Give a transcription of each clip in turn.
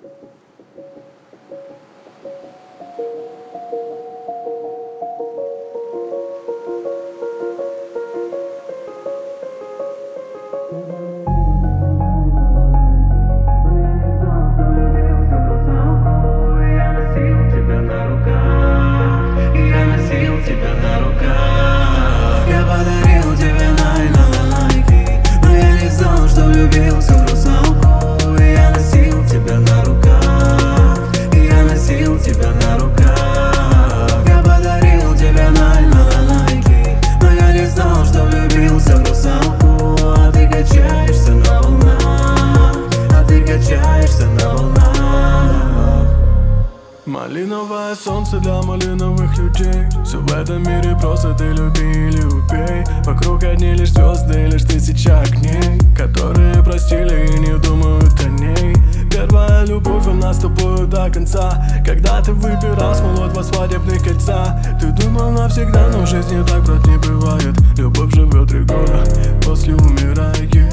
Малиновое солнце для малиновых людей. Все в этом мире просто ты люби или убей. Вокруг одни лишь звезды, лишь тысяча огней, которые простили и не думают о ней. Первая любовь, она с тобою до конца. Когда ты выбирал смолу два свадебных кольца, ты думал навсегда, но в жизни так, брат, не бывает. Любовь живет 3 года, после умирает.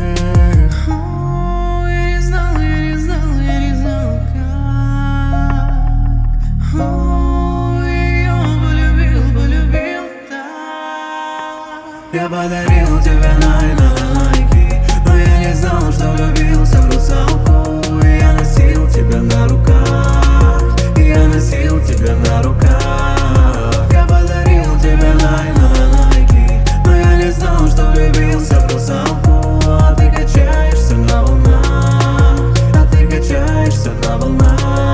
Я подарил тебе лайки, но я не знал, что влюбился в русалку. И я носил тебя на руках, и я носил тебя на руках. Я подарил тебе лайки, но я не знал, что влюбился в русалку. А ты качаешься на волнах, а ты качаешься на волнах.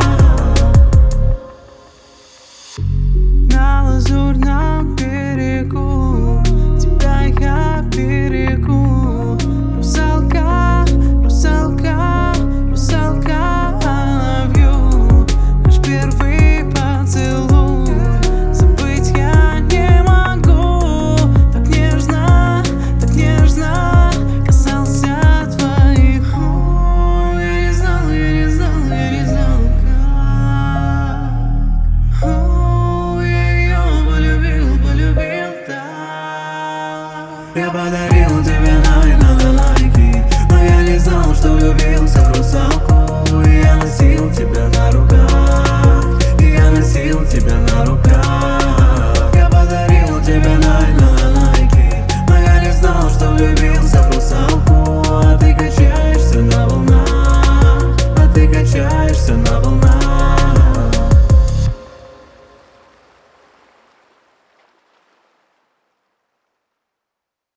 На лазурном берегу я берегу. Русалка, русалка, русалка, I love you. Наш первый поцелуй забыть я не могу. Так нежно касался твоих губ. Я не знал, как. Я ее полюбил так. Я подарил тебе лайки, но я не знал, что влюбился в русалку. И я носил тебя на руках, и я носил тебя на руках. Я подарил тебе лайки, но я не знал, что влюбился в